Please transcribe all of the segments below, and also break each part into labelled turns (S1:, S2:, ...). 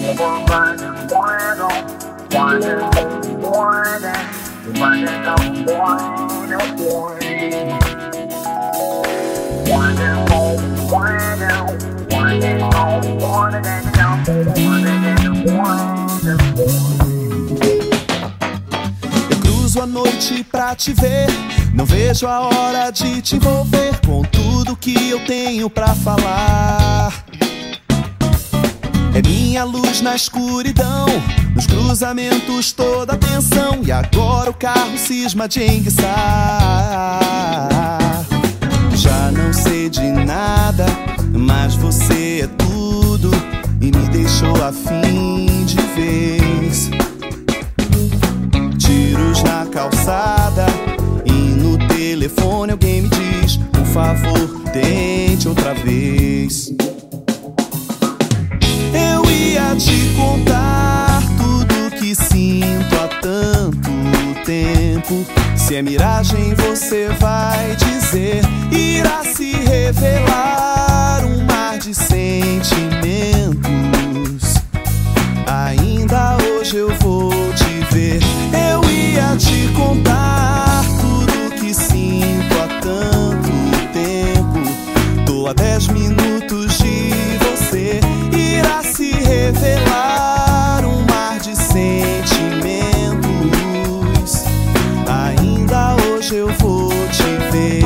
S1: Eu cruzo a noite pra te ver, não vejo a hora de te envolver com tudo que eu tenho pra falar. É minha luz na escuridão, nos cruzamentos toda a tensão, e agora o carro cisma de enguiçar. Já não sei de nada, mas você é tudo e me deixou afim de vez. Tiros na calçada e no telefone alguém me diz: por favor, tente outra vez. Eu ia te contar tudo que sinto há tanto tempo. Se é miragem você vai dizer, irá se revelar um mar de sentimentos. Ainda hoje eu vou te ver. Eu ia te contar tudo que sinto há tanto tempo. Tô a 10 minutos de você, irá se revelar um mar de sentimentos. Ainda hoje eu vou te ver.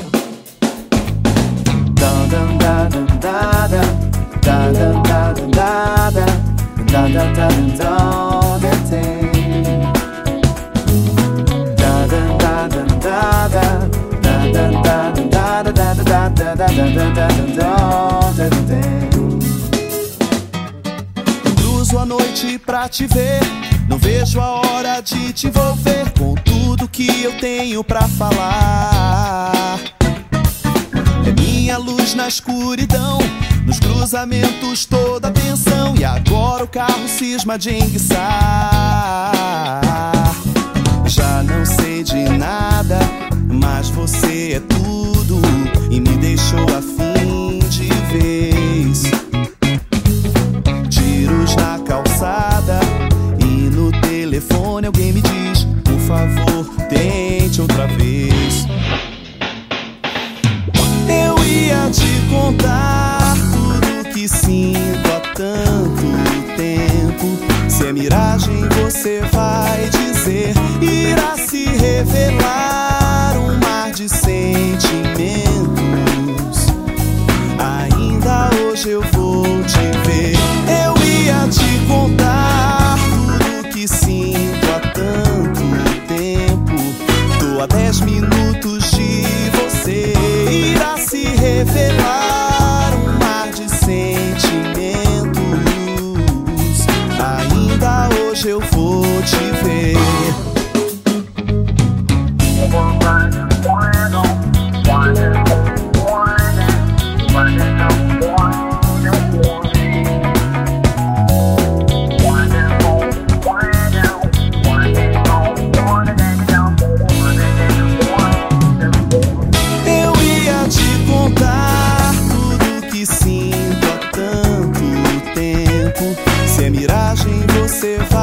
S1: Cruzo a noite pra te ver, não vejo a hora de te envolver com tudo que eu tenho pra falar. É minha luz na escuridão, nos cruzamentos toda a tensão, e agora o carro cisma de enguiçar. Já não sei de nada, mas você é tudo e me deixou afim de vez. Tiros na calçada e no telefone alguém me diz: por favor, tente outra vez. Eu ia te contar tudo que sinto há tanto tempo. Se é miragem você vai dizer, irá se revelar um mar de sentimentos. Ainda hoje eu vou te ver. Eu ia te contar tudo que sinto há tanto tempo. Tô a 10 minutos de você, irá se revelar um mar de sentimentos. Ainda hoje eu vou te ver. Eu ia te contar tudo que sinto há tanto tempo. Se é miragem você